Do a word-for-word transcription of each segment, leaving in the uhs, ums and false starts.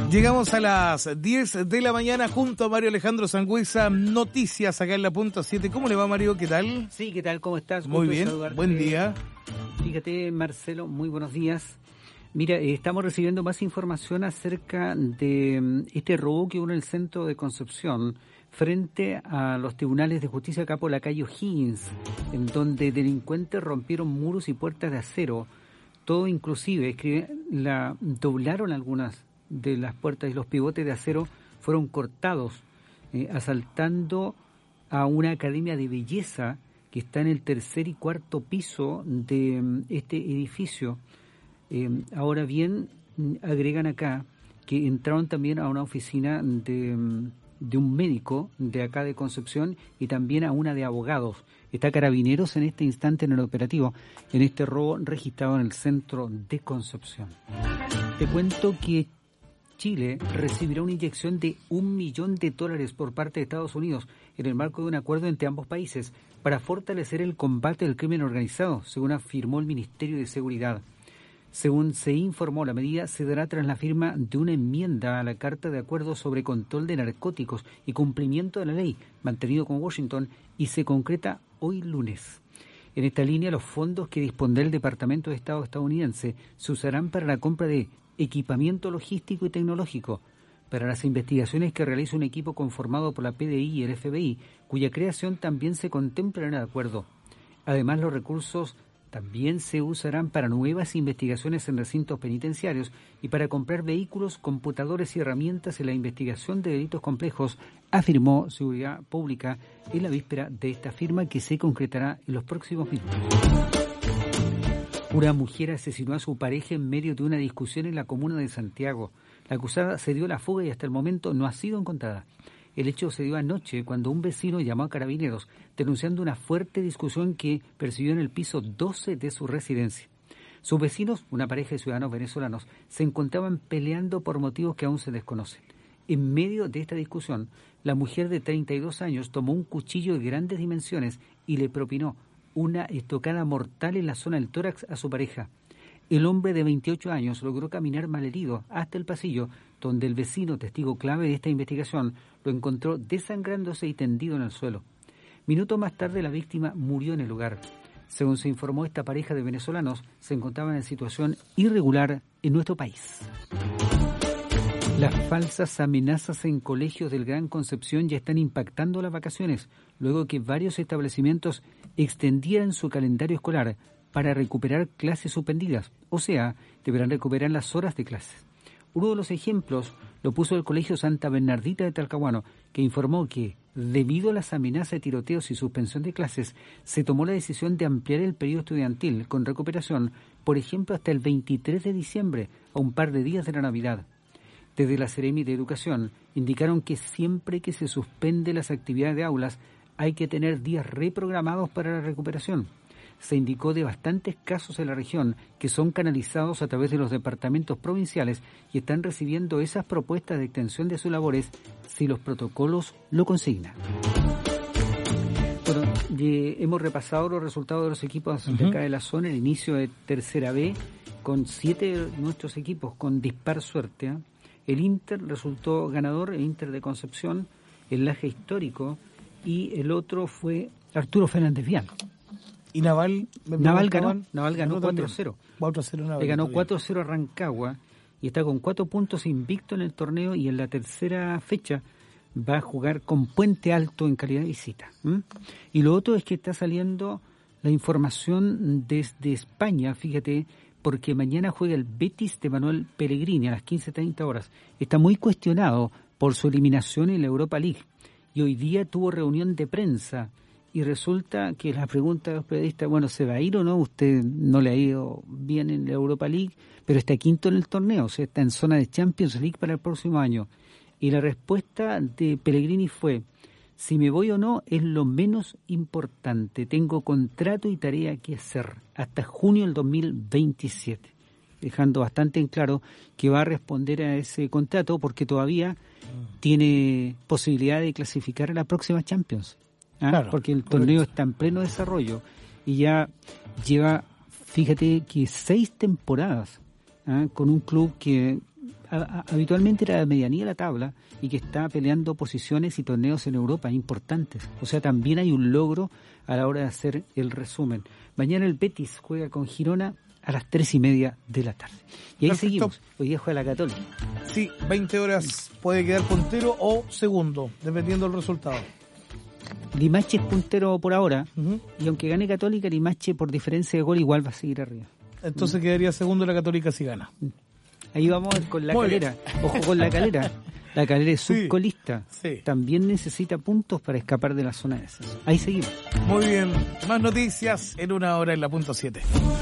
Llegamos a las diez de la mañana junto a Mario Alejandro Sangüesa. Noticias acá en la punta siete. ¿Cómo le va, Mario? ¿Qué tal? Sí, ¿qué tal? ¿Cómo estás? Muy Gusto bien, saludarte. buen día. Fíjate, Marcelo, muy buenos días. Mira, eh, estamos recibiendo más información acerca de um, este robo que hubo en el centro de Concepción frente a los tribunales de justicia acá por la calle O'Higgins, en donde delincuentes rompieron muros y puertas de acero. Todo inclusive, escribe, la doblaron algunas de las puertas y los pivotes de acero fueron cortados, eh, asaltando a una academia de belleza que está en el tercer y cuarto piso de um, este edificio. Eh, ahora bien, agregan acá que entraron también a una oficina de, um, de un médico de acá de Concepción y también a una de abogados. Está Carabineros en este instante en el operativo, en este robo registrado en el centro de Concepción. Te cuento que Chile recibirá una inyección de un millón de dólares por parte de Estados Unidos en el marco de un acuerdo entre ambos países para fortalecer el combate del crimen organizado, según afirmó el Ministerio de Seguridad. Según se informó, la medida se dará tras la firma de una enmienda a la Carta de Acuerdo sobre Control de Narcóticos y Cumplimiento de la Ley, mantenido con Washington, y se concreta hoy lunes. En esta línea, los fondos que dispondrá el Departamento de Estado estadounidense se usarán para la compra de equipamiento logístico y tecnológico, para las investigaciones que realiza un equipo conformado por la P D I y el F B I, cuya creación también se contempla en el acuerdo. Además, los recursos también se usarán para nuevas investigaciones en recintos penitenciarios y para comprar vehículos, computadores y herramientas en la investigación de delitos complejos, afirmó Seguridad Pública en la víspera de esta firma que se concretará en los próximos minutos. Una mujer asesinó a su pareja en medio de una discusión en la comuna de Santiago. La acusada se dio la fuga y hasta el momento no ha sido encontrada. El hecho se dio anoche cuando un vecino llamó a Carabineros denunciando una fuerte discusión que percibió en el piso doce de su residencia. Sus vecinos, una pareja de ciudadanos venezolanos, se encontraban peleando por motivos que aún se desconocen. En medio de esta discusión, la mujer de treinta y dos años tomó un cuchillo de grandes dimensiones y le propinó una estocada mortal en la zona del tórax a su pareja. El hombre de veintiocho años logró caminar malherido hasta el pasillo, donde el vecino, testigo clave de esta investigación, lo encontró desangrándose y tendido en el suelo. Minutos más tarde, la víctima murió en el lugar. Según se informó, esta pareja de venezolanos se encontraba en situación irregular en nuestro país. Las falsas amenazas en colegios del Gran Concepción ya están impactando las vacaciones, luego que varios establecimientos extendieran su calendario escolar para recuperar clases suspendidas, o sea, deberán recuperar las horas de clases. Uno de los ejemplos lo puso el Colegio Santa Bernardita de Talcahuano, que informó que, debido a las amenazas de tiroteos y suspensión de clases, se tomó la decisión de ampliar el periodo estudiantil con recuperación, por ejemplo, hasta el veintitrés de diciembre, a un par de días de la Navidad. Desde la Seremi de Educación indicaron que siempre que se suspende las actividades de aulas, hay que tener días reprogramados para la recuperación. Se indicó de bastantes casos en la región que son canalizados a través de los departamentos provinciales y están recibiendo esas propuestas de extensión de sus labores si los protocolos lo consignan. Bueno, y hemos repasado los resultados de los equipos uh-huh. de acá de la zona, el inicio de Tercera B, con siete de nuestros equipos con dispar suerte. ¿eh? El Inter resultó ganador, el Inter de Concepción, el Laje Histórico, y el otro fue Arturo Fernández Vial. ¿Y Naval? Naval ganó, Naval ganó cuatro a cero. cuatro a cero Naval. Le ganó cuatro a cero a Rancagua y está con cuatro puntos invicto en el torneo, y en la tercera fecha va a jugar con Puente Alto en calidad de visita. ¿Mm? Y lo otro es que está saliendo la información desde España, fíjate, porque mañana juega el Betis de Manuel Pellegrini a las quince treinta horas. Está muy cuestionado por su eliminación en la Europa League y hoy día tuvo reunión de prensa. Y resulta que la pregunta de los periodistas, bueno, ¿se va a ir o no? Usted no le ha ido bien en la Europa League, pero está quinto en el torneo, o sea, está en zona de Champions League para el próximo año. Y la respuesta de Pellegrini fue, si me voy o no es lo menos importante, tengo contrato y tarea que hacer hasta junio del dos mil veintisiete. Dejando bastante en claro que va a responder a ese contrato porque todavía tiene posibilidad de clasificar a la próxima Champions. ¿Ah? Claro, porque el torneo correcto. Está en pleno desarrollo y ya lleva, fíjate que seis temporadas ¿ah? con un club que a, a, habitualmente era de medianía de la tabla y que está peleando posiciones y torneos en Europa importantes. O sea, también hay un logro a la hora de hacer el resumen. Mañana el Betis juega con Girona a las tres y media de la tarde. Y ahí Perfecto. Seguimos. Hoy día juega la Católica. Sí, veinte horas puede quedar puntero o segundo, dependiendo del resultado. Limache es puntero por ahora, Uh-huh. y aunque gane Católica, Limache por diferencia de gol igual va a seguir arriba. Entonces mm. quedaría segundo la Católica si gana. Ahí vamos con la Muy Calera. Bien. Ojo con la Calera. La Calera es subcolista. Sí, sí. También necesita puntos para escapar de la zona de descenso. Ahí seguimos. Muy bien. Más noticias en una hora en la punto siete.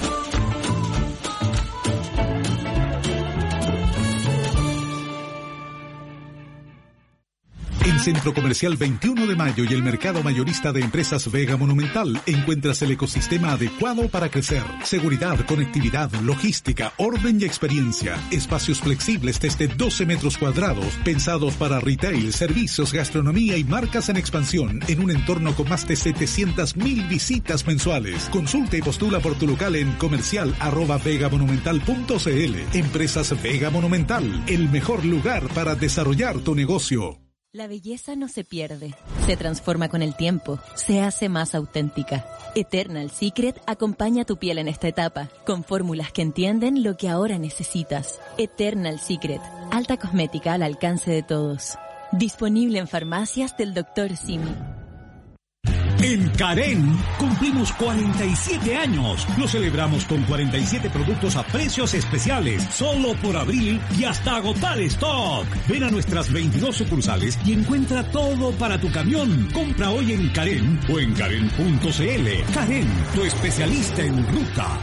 En Centro Comercial veintiuno de Mayo y el Mercado Mayorista de Empresas Vega Monumental encuentras el ecosistema adecuado para crecer. Seguridad, conectividad, logística, orden y experiencia. Espacios flexibles desde doce metros cuadrados, pensados para retail, servicios, gastronomía y marcas en expansión, en un entorno con más de setecientas mil visitas mensuales. Consulta y postula por tu local en comercial arroba vegamonumental punto cl. Empresas Vega Monumental, el mejor lugar para desarrollar tu negocio. La belleza no se pierde, se transforma con el tiempo, se hace más auténtica. Eternal Secret acompaña tu piel en esta etapa, con fórmulas que entienden lo que ahora necesitas. Eternal Secret, alta cosmética al alcance de todos. Disponible en farmacias del doctor Simi. En Karen cumplimos cuarenta y siete años. Lo celebramos con cuarenta y siete productos a precios especiales, solo por abril y hasta agotar stock. Ven a nuestras veintidós sucursales y encuentra todo para tu camión. Compra hoy en Karen o en karen punto cl. Karen, tu especialista en ruta.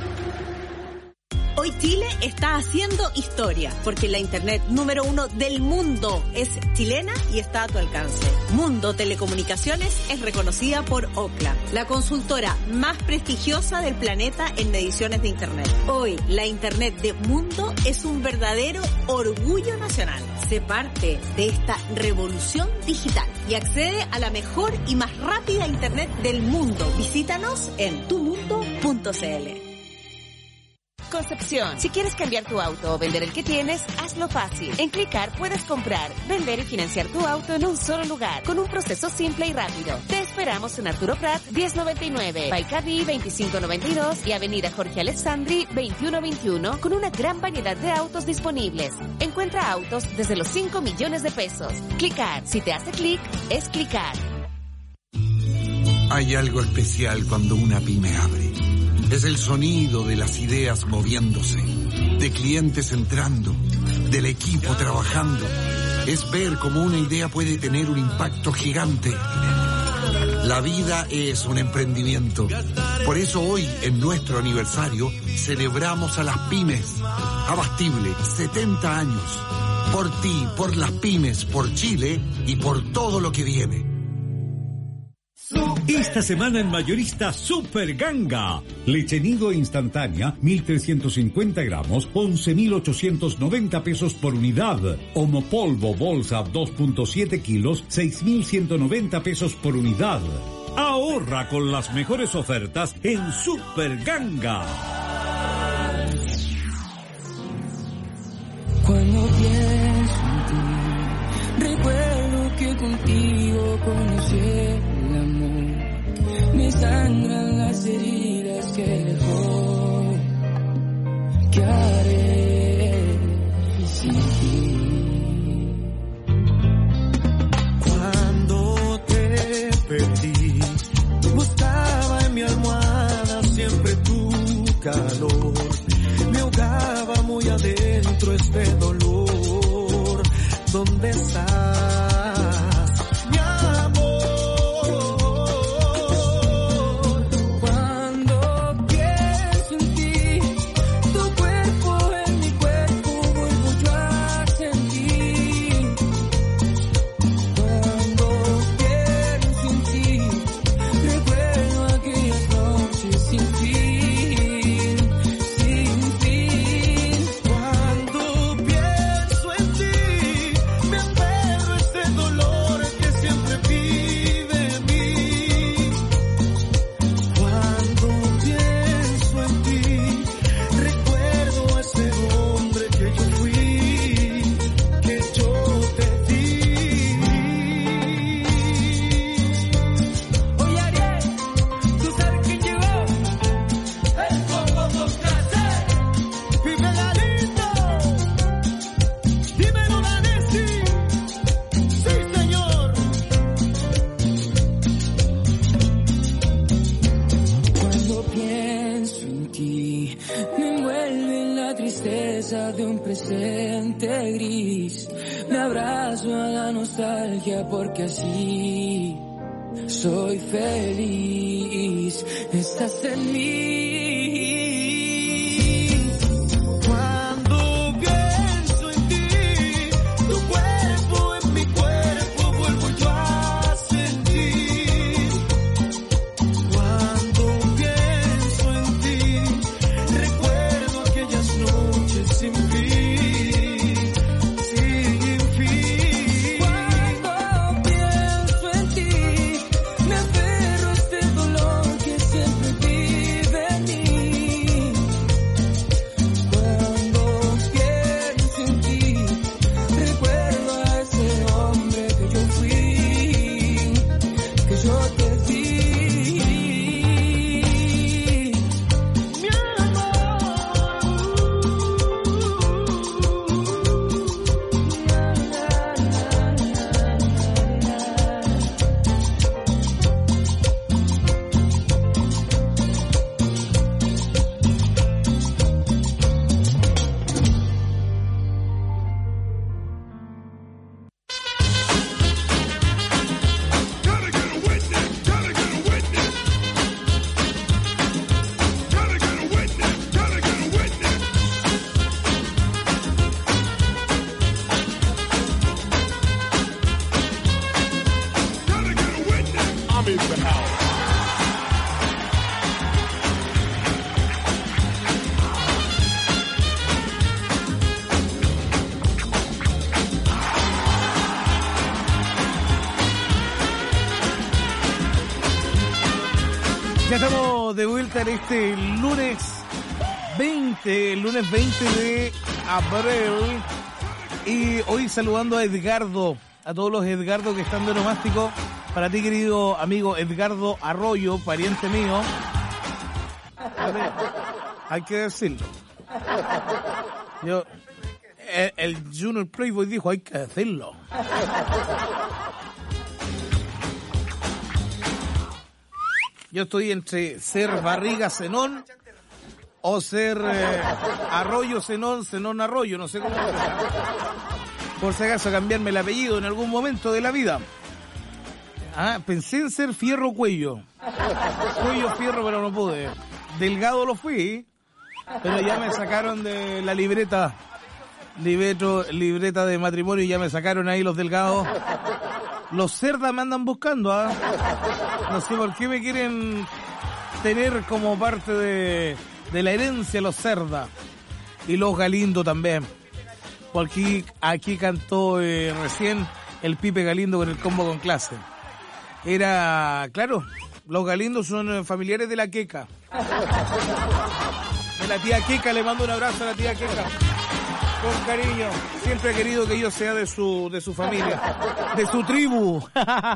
Hoy Chile está haciendo historia, porque la internet número uno del mundo es chilena y está a tu alcance. Mundo Telecomunicaciones es reconocida por Ookla, la consultora más prestigiosa del planeta en mediciones de internet. Hoy, la internet de Mundo es un verdadero orgullo nacional. Sé parte de esta revolución digital y accede a la mejor y más rápida internet del mundo. Visítanos en tu mundo punto cl. Concepción. Si quieres cambiar tu auto o vender el que tienes, hazlo fácil. En Clicar puedes comprar, vender y financiar tu auto en un solo lugar, con un proceso simple y rápido. Te esperamos en Arturo Prat diez noventa y nueve, Baikadi veinticinco noventa y dos y Avenida Jorge Alessandri veintiuno veintiuno, con una gran variedad de autos disponibles. Encuentra autos desde los cinco millones de pesos. Clicar. Si te hace clic, es Clicar. Hay algo especial cuando una pyme abre. Es el sonido de las ideas moviéndose, de clientes entrando, del equipo trabajando. Es ver cómo una idea puede tener un impacto gigante. La vida es un emprendimiento. Por eso hoy, en nuestro aniversario, celebramos a las pymes. Abastible, setenta años. Por ti, por las pymes, por Chile y por todo lo que viene. Esta semana en Mayorista Super Ganga. Leche nido instantánea, mil trescientos cincuenta gramos, once mil ochocientos noventa pesos por unidad. Homopolvo bolsa dos punto siete kilos, seis mil ciento noventa pesos por unidad. Ahorra con las mejores ofertas en Super Ganga. Cuando pienso en ti, recuerdo que contigo conocí el amor. Me sangran las heridas que dejó. ¿Qué haré sin ti? Cuando te perdí, buscaba en mi almohada siempre tu calor. Me ahogaba muy adentro este dolor. ¿Dónde estás? Cuando pienso en ti, me aferro pienso en ti, me envuelve la tristeza de un presente gris. Me abrazo a la nostalgia porque así soy feliz. Estás en mí. Cuando pienso en ti, tu cuerpo en mi cuerpo vuelvo yo a sentir. Cuando pienso en ti, recuerdo aquellas noches sin fin, sin fin. Cuando pienso en ti, me aferro a este dolor que siempre vive en mí. Cuando pienso en ti, recuerdo a ese hombre que yo fui, que yo te di. Mi Ya estamos de vuelta en este lunes veinte, el lunes veinte de abril. Y hoy saludando a Edgardo, a todos los Edgardo que están de onomástico. Para ti, querido amigo Edgardo Arroyo, pariente mío. A ver, hay que decirlo. Yo, el, el Junior Playboy dijo, hay que decirlo. Yo estoy entre ser Barriga Zenón o ser eh, Arroyo Zenón, Zenón Arroyo, no sé cómo. Por si acaso cambiarme el apellido en algún momento de la vida. Ah, pensé en ser Fierro Cuello. Cuello Fierro, pero no pude. Delgado lo fui, pero ya me sacaron de la libreta, libreto, libreta de matrimonio, y ya me sacaron ahí los delgados. Los Cerda me andan buscando, ¿ah? No sé por qué me quieren tener como parte de, de la herencia los Cerda. Y los Galindo también. Porque aquí cantó eh, recién el Pipe Galindo con el combo con clase. Era, claro, los Galindos son familiares de la Queca. De la tía Queca, le mando un abrazo a la tía Queca. Con cariño, siempre he querido que yo sea de su de su familia, de su tribu.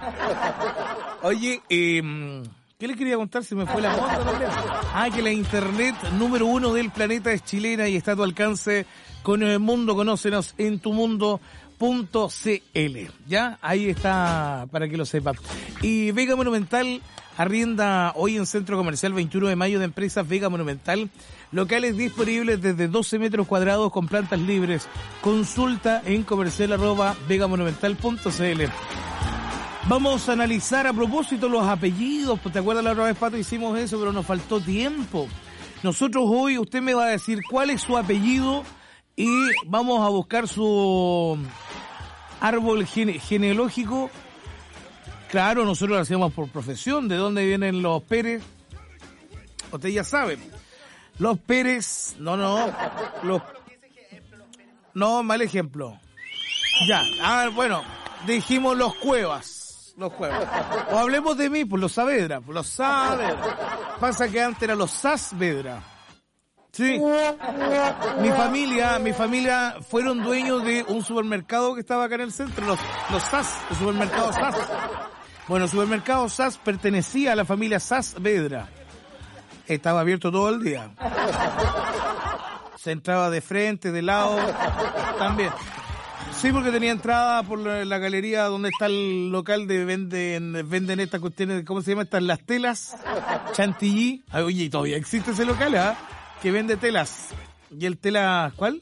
Oye, eh, ¿qué les quería contar? Se me fue la moto también. Ah, que la internet número uno del planeta es chilena y está a tu alcance con el Mundo. Conócenos en tu mundo punto c l. ¿Ya? Ahí está, para que lo sepan. Y Vega Monumental arrienda hoy en Centro Comercial veintiuno de mayo de Empresas Vega Monumental. Locales disponibles desde doce metros cuadrados con plantas libres. Consulta en comercial arroba vegamonumental punto c l. Vamos a analizar a propósito los apellidos. ¿Te acuerdas la otra vez, Pato? Hicimos eso, pero nos faltó tiempo. Nosotros hoy, usted me va a decir cuál es su apellido y vamos a buscar su árbol gene- genealógico. Claro, nosotros lo hacemos por profesión. ¿De dónde vienen los Pérez? Usted ya sabe. Los Pérez, no, no, los, no, mal ejemplo. Ya, ah, bueno, dijimos los Cuevas, los Cuevas. O hablemos de mí, pues los Saavedra, pues los Saavedra. Pasa que antes eran los Saavedra. Sí. Mi familia, mi familia fueron dueños de un supermercado que estaba acá en el centro, los, los Sas, el supermercado Sas. Bueno, el supermercado Sas pertenecía a la familia Saavedra. Estaba abierto todo el día. Se entraba de frente, de lado, también. Sí, porque tenía entrada por la, la galería donde está el local de venden, venden estas cuestiones, ¿cómo se llama? Estas las telas, Chantilly. Ay, oye, todavía existe ese local, ¿ah? ¿eh? Que vende telas. ¿Y el tela cuál?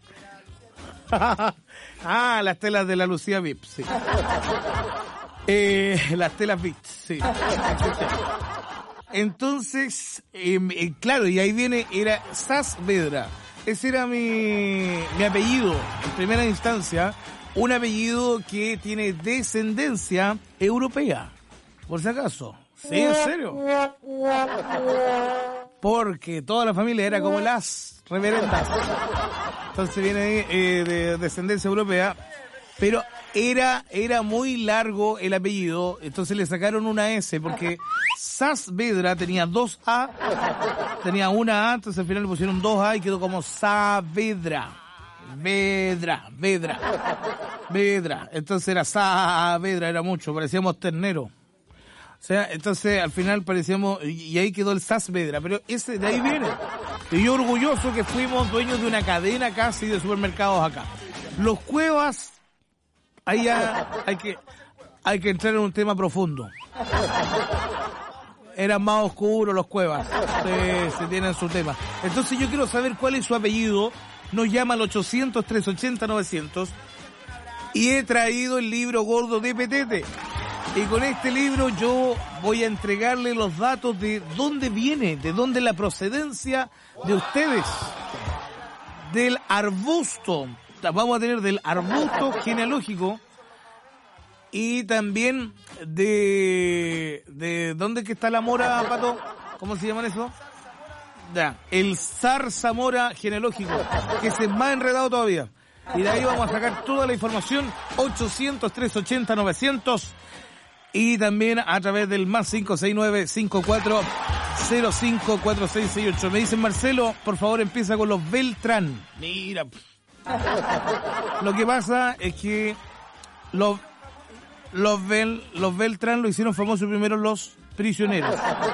Ah, las telas de la Lucía V I P, sí. Eh, las telas V I P, sí. Entonces, eh, eh, claro, y ahí viene, era Saavedra. Ese era mi, mi apellido, en primera instancia, un apellido que tiene descendencia europea, por si acaso. Sí, en serio. Porque toda la familia era como las reverendas. Entonces viene eh, de descendencia europea, pero era, era muy largo el apellido, entonces le sacaron una S, porque Saavedra tenía dos A, tenía una A, entonces al final le pusieron dos A y quedó como Saavedra. Vedra, Vedra, Vedra. Entonces era Saavedra, era mucho, parecíamos ternero. O sea, entonces al final parecíamos, y ahí quedó el Saavedra, pero ese de ahí viene. Y yo orgulloso que fuimos dueños de una cadena casi de supermercados acá. Los Cuevas, ahí ya hay que, hay que entrar en un tema profundo. Eran más oscuros los Cuevas, se, se tienen su tema. Entonces yo quiero saber cuál es su apellido. Nos llama al ochocientos, trescientos ochenta, novecientos. Y he traído el libro gordo de Petete. Y con este libro yo voy a entregarle los datos de dónde viene, de dónde es la procedencia de ustedes. Del arbusto. Vamos a tener del arbusto genealógico. Y también de... de ¿dónde es que está la mora, Pato? ¿Cómo se llaman eso? Ya, el zarzamora genealógico, que es más enredado todavía. Y de ahí vamos a sacar toda la información. Ochocientos, trescientos ochenta, novecientos. Y también a través del más cinco seis nueve, cinco cuatro cero cinco, cuatro seis seis ocho. Me dicen, Marcelo, por favor empieza con los Beltrán. Mira. Lo que pasa es que los, los, Bel, los Beltrán lo hicieron famoso primero los prisioneros.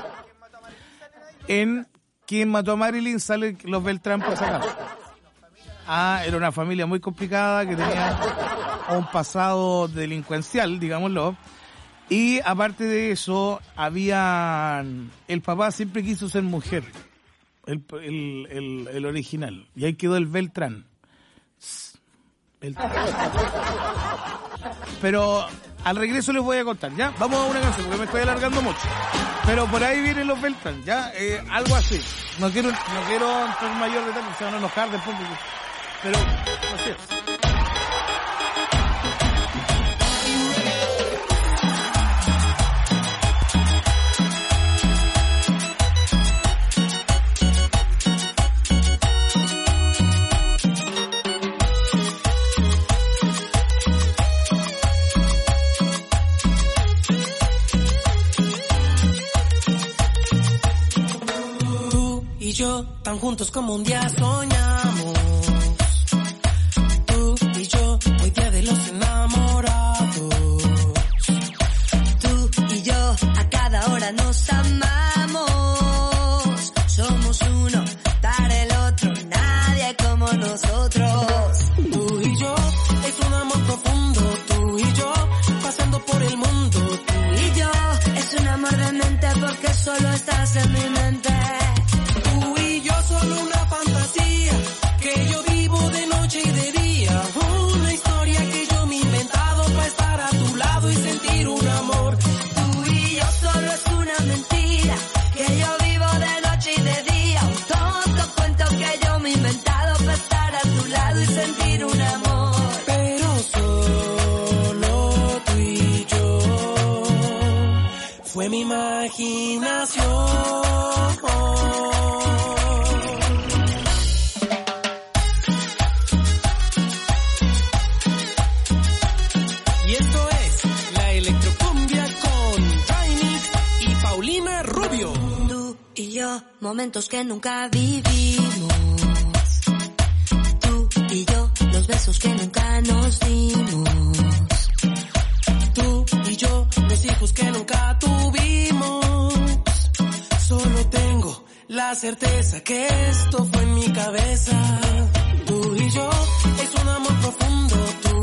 En Quien mató a Marilyn salen los Beltrán por si acaso. Ah, era una familia muy complicada que tenía un pasado delincuencial, digámoslo. Y aparte de eso, había... el papá siempre quiso ser mujer. El, el, el, el original. Y ahí quedó el Beltrán. Beltrán. Pero al regreso les voy a contar, ¿ya? Vamos a una canción porque me estoy alargando mucho. Pero por ahí vienen los Beltrán, ¿ya? Eh, algo así. No quiero no quiero entrar en mayor detalle, se van a enojar después. Pero, así es. Y yo, tan juntos como un día soñamos. Tú y yo, hoy día de los enamorados. Tú y yo, a cada hora nos amamos. Somos uno para el otro, nadie como nosotros. Tú y yo, es un amor profundo. Tú y yo, pasando por el mundo. Tú y yo, es un amor de mente porque solo estás en mi mente. Solo una fantasía que yo vivo de noche y de día. Una historia que yo me he inventado para estar a tu lado y sentir un amor. Tú y yo solo es una mentira que yo vivo de noche y de día. Un tonto cuento que yo me he inventado para estar a tu lado y sentir un amor. Pero solo tú y yo. Fue mi imaginación. Momentos que nunca vivimos. Tú y yo, los besos que nunca nos dimos. Tú y yo, los hijos que nunca tuvimos. Solo tengo la certeza que esto fue en mi cabeza. Tú y yo, es un amor profundo. Tú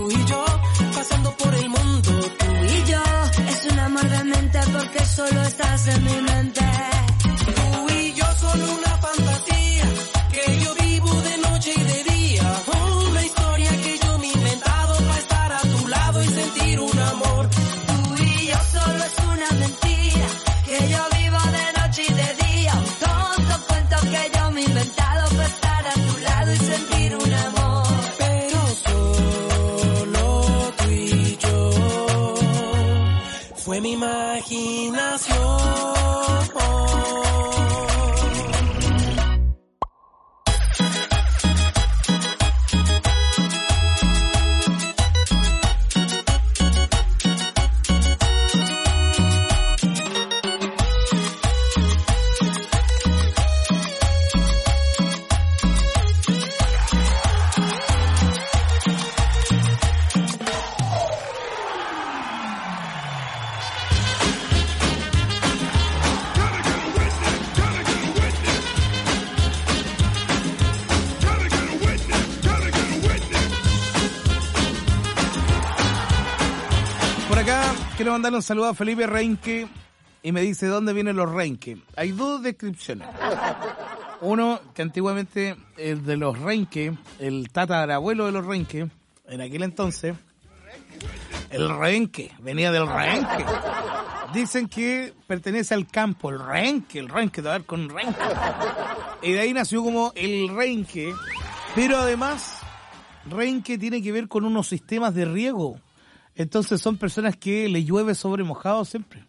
me he inventado para estar a tu lado y sentir un amor. Pero solo tú y yo, fue mi imaginación. Quiero mandarle un saludo a Felipe Reinque y me dice dónde vienen los Reinque. Hay dos descripciones. Uno, que antiguamente el de los Reinque, el tatarabuelo de los Reinque, en aquel entonces, el Renque, venía del Renque. Dicen que pertenece al campo, el Renque, el Renque, de ver con Renque. Y de ahí nació como el Renque, pero además, Renque tiene que ver con unos sistemas de riego. Entonces son personas que le llueve sobre mojado siempre.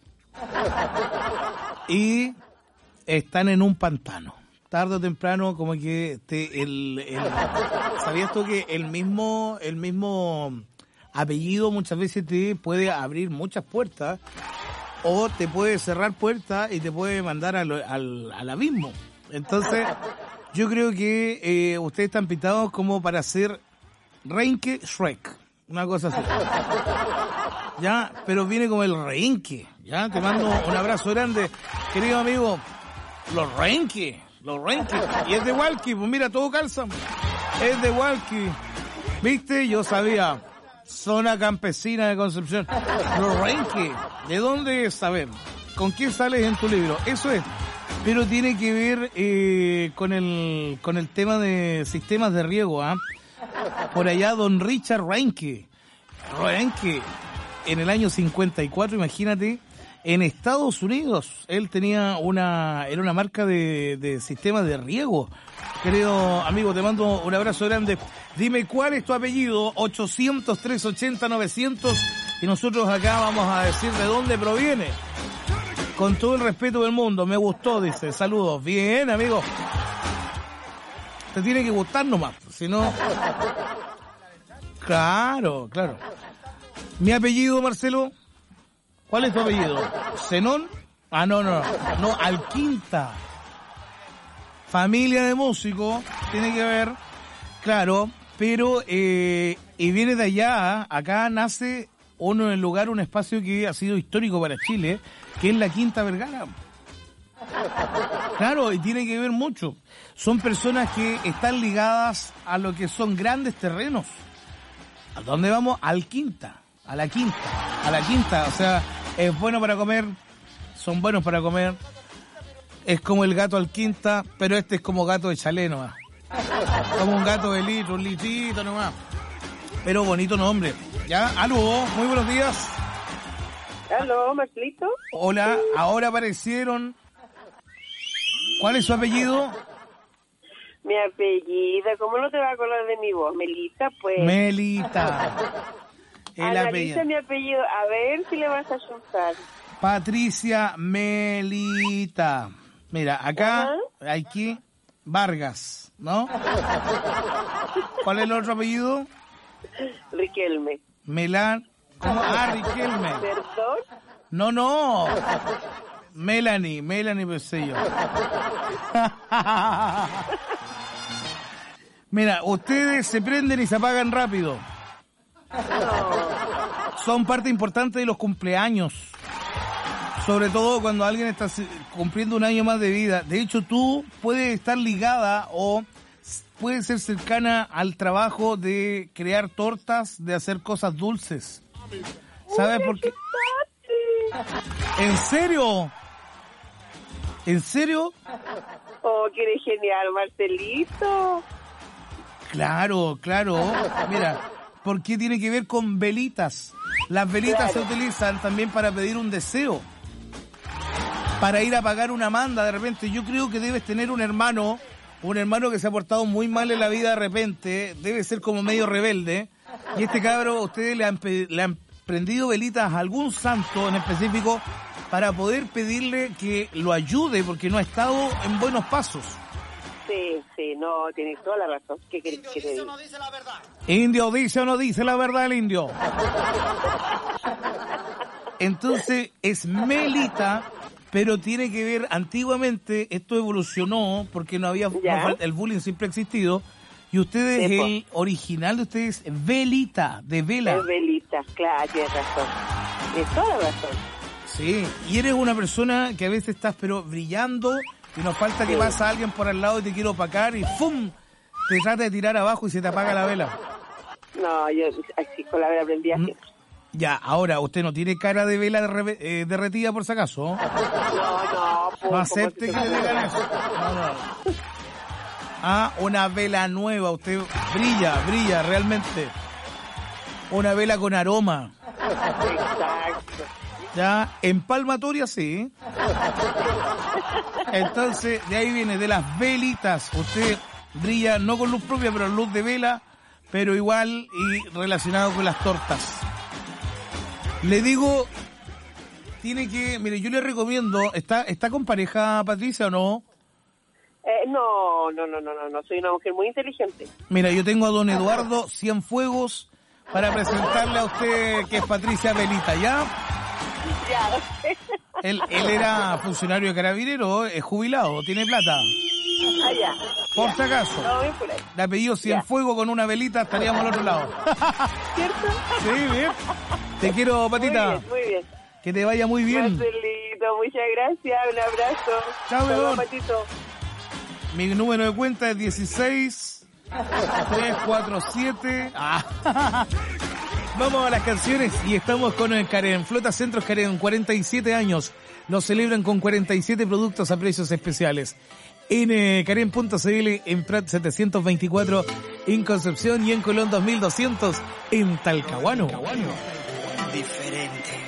Y están en un pantano. Tarde o temprano, como que te, el, el, ¿sabías tú que el mismo, el mismo apellido muchas veces te puede abrir muchas puertas o te puede cerrar puertas y te puede mandar al, al, al abismo? Entonces, yo creo que eh, ustedes están pintados como para ser Reinque Shrek. Una cosa así. Ya, pero viene como el Reinque. Ya, te mando un abrazo grande, querido amigo. Los Reinque, los Reinque. Y es de Hualqui, pues mira, todo calza. Es de Hualqui. ¿Viste? Yo sabía. Zona campesina de Concepción. Los Reinque. ¿De dónde es? A ver, ¿con qué sales en tu libro? Eso es. Pero tiene que ver eh, con el con el tema de sistemas de riego, ¿ah? ¿eh? Por allá don Richard Reinque, Reinque, en el año cincuenta y cuatro, imagínate, en Estados Unidos, él tenía una, era una marca de, de sistemas de riego. Querido amigo, te mando un abrazo grande. Dime cuál es tu apellido, ochocientos, trescientos ochenta, novecientos, y nosotros acá vamos a decir de dónde proviene. Con todo el respeto del mundo, me gustó, dice, saludos. Bien, amigo. Te tiene que gustar nomás, si no... Claro, claro. Mi apellido, Marcelo, ¿cuál es tu apellido? ¿Zenón? Ah, no, no, no, Alquinta. Familia de músicos, tiene que ver, claro, pero, eh, y viene de allá, acá nace uno en el lugar, un espacio que ha sido histórico para Chile, que es la Quinta Vergara. Claro, y tiene que ver mucho. Son personas que están ligadas a lo que son grandes terrenos. ¿A dónde vamos? Al Quinta, a la Quinta, a la Quinta. O sea, es bueno para comer, son buenos para comer. Es como el gato al Quinta, pero este es como gato de chalet nomás. Como un gato de litro, un litrito nomás. Pero bonito nombre. ¿Ya? Aló, muy buenos días. Aló, Marcelito. Hola, ahora aparecieron... ¿Cuál es su apellido? Mi apellido, ¿cómo no te va a acordar de mi voz? Melita, pues. Melita. El Analiza apellido. mi apellido, a ver si le vas a ayudar. Patricia Melita. Mira, acá Ajá. hay que Vargas, ¿no? ¿Cuál es el otro apellido? Riquelme. Melan. ¿Cómo? Ah, Riquelme. ¿Perdón? No, no. Melanie, Melanie, pues sé yo. Mira, ustedes se prenden y se apagan rápido. No. Son parte importante de los cumpleaños. Sobre todo cuando alguien está cumpliendo un año más de vida. De hecho, tú puedes estar ligada o puedes ser cercana al trabajo de crear tortas, de hacer cosas dulces. ¿Sabes por qué? ¿En serio? ¿En serio? Oh, que eres genial, Marcelito. Claro, claro. Mira, ¿por qué tiene que ver con velitas? Las velitas Claro. se utilizan también para pedir un deseo. Para ir a pagar una manda de repente. Yo creo que debes tener un hermano un hermano que se ha portado muy mal en la vida de repente, debe ser como medio rebelde, y este cabro, ustedes le han, le han prendido velitas a algún santo en específico para poder pedirle que lo ayude porque no ha estado en buenos pasos. Sí, sí, no, tienes toda la razón. ¿Qué querés que te diga? Indio dice o no dice la verdad el indio. Entonces es Melita, pero tiene que ver, antiguamente esto evolucionó porque no había, no, el bullying siempre ha existido, y ustedes, sí, el original de ustedes es Velita, de vela. Es Velita, claro, tienes razón. Tienes toda la razón. Sí, y eres una persona que a veces estás pero brillando y nos falta que sí. pasa alguien por al lado y te quiere opacar y ¡fum! Te trata de tirar abajo y se te apaga la vela. No, yo así con la vela aprendí así. Ya, ahora, usted no tiene cara de vela derre- eh, derretida por si acaso. No, no. Pues, no acepte que le digan eso. No, no. Ah, una vela nueva, usted brilla, brilla realmente. Una vela con aroma. Exacto. Ya, empalmatoria sí. Entonces, de ahí viene, de las velitas. Usted brilla no con luz propia, pero luz de vela, pero igual y relacionado con las tortas. Le digo, tiene que, mire, yo le recomiendo, ¿está está con pareja, Patricia, o no? Eh, no, no, no, no, no, no, soy una mujer muy inteligente. Mira, yo tengo a don Eduardo Cienfuegos para presentarle a usted, que es Patricia Velita, ¿ya? Ya. Él, él era funcionario de Carabinero, es jubilado, tiene plata. Ah, ya. Por si acaso. No, bien por ahí. De apellido Cienfuegos con una velita estaríamos al otro lado. ¿Cierto? Sí, bien. Te quiero, Patita. Muy bien, muy bien. Que te vaya muy bien. Marcelito, muchas gracias, un abrazo. Chao, Saludos, Patito. Mi número de cuenta es dieciséis trescientos cuarenta y siete. Ah. Vamos a las canciones y estamos con el Karen. Flota Centros Karen, cuarenta y siete años. Lo celebran con cuarenta y siete productos a precios especiales. En eh, Karen punto c l, en Prat setecientos veinticuatro, en Concepción, y en Colón dos mil doscientos, en Talcahuano. Diferente.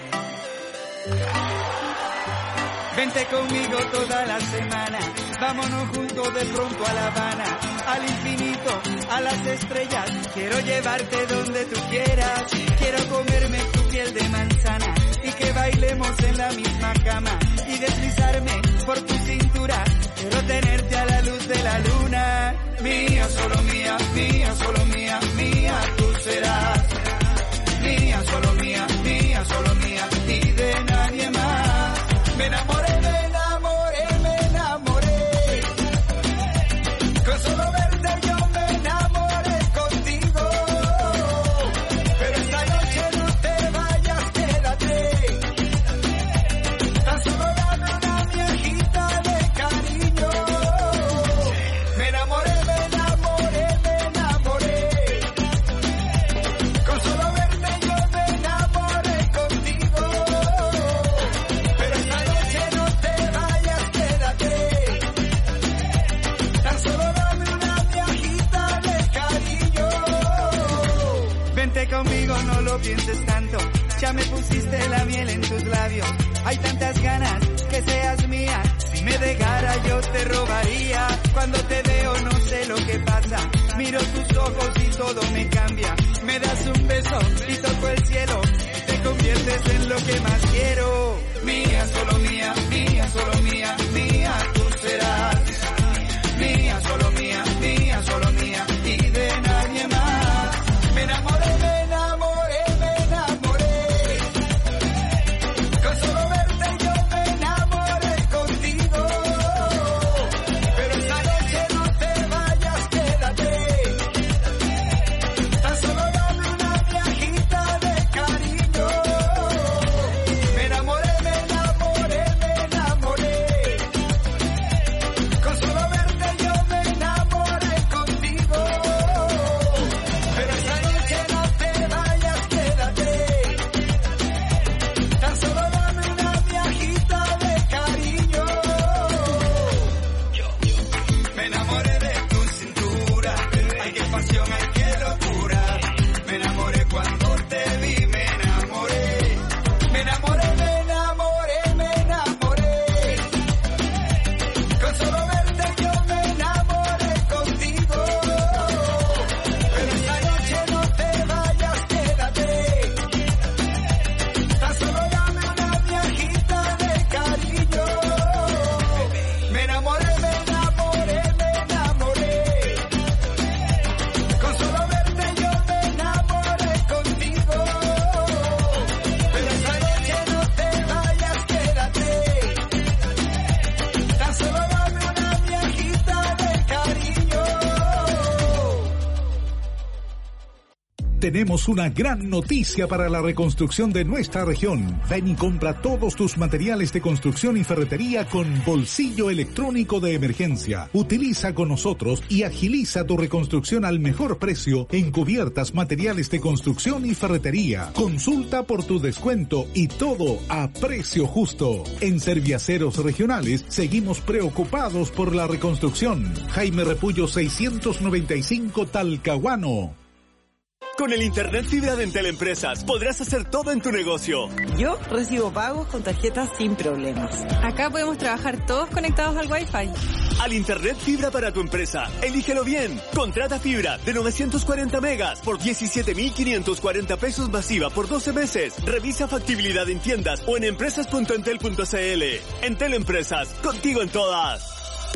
Vente conmigo toda la semana, vámonos juntos de pronto a La Habana, al infinito, a las estrellas, quiero llevarte donde tú quieras, quiero comerme tu piel de manzana, y que bailemos en la misma cama, y deslizarme por tu cintura, quiero tenerte a la luz de la luna, mía, solo mía, mía, solo mía, mía, tú serás, mía, solo mía, mía, solo mía, y de nadie más. Me enamoré, me enamoré, me enamoré. Con solo verte yo me enamoré contigo. Pero esta noche no te vayas, quédate. Tan solo dame una miajita de cariño. Me enamoré, me enamoré, me enamoré. Con solo verte yo me enamoré contigo. Pero esta noche no te vayas, quédate. Tan solo dame una viajita de cariño. Vente conmigo, no lo pienses tanto. Ya me pusiste la miel en tus labios. Hay tantas ganas que seas mía. Si me dejara yo te robaría. Cuando te veo no sé lo que pasa. Miro tus ojos y todo me cambia. Me das un beso y toco el cielo. Te conviertes en lo que más quiero. Mía, solo mía, mía, solo mía, mía, tú serás. Mía, solo mía, mía, solo mía, y de nadie más. Me enamoré, me enamoré, me enamoré. Con solo verte yo me enamoré contigo. Pero esta noche no te vayas, quédate. Tan solo dame una viajita de cariño. Me enamoré, me enamoré, me enamoré. Tenemos una gran noticia para la reconstrucción de nuestra región. Ven y compra todos tus materiales de construcción y ferretería con bolsillo electrónico de emergencia. Utiliza con nosotros y agiliza tu reconstrucción al mejor precio en cubiertas, materiales de construcción y ferretería. Consulta por tu descuento y todo a precio justo. En Serviaceros Regionales seguimos preocupados por la reconstrucción. Jaime Repullo seiscientos noventa y cinco, Talcahuano. Con el Internet Fibra de Entel Empresas podrás hacer todo en tu negocio. Yo recibo pagos con tarjetas sin problemas. Acá podemos trabajar todos conectados al Wi-Fi. Al Internet Fibra para tu empresa, elígelo bien. Contrata fibra de novecientos cuarenta megas por diecisiete mil quinientos cuarenta pesos masiva por doce meses. Revisa factibilidad en tiendas o en empresas punto entel punto c l. Entel Empresas, contigo en todas.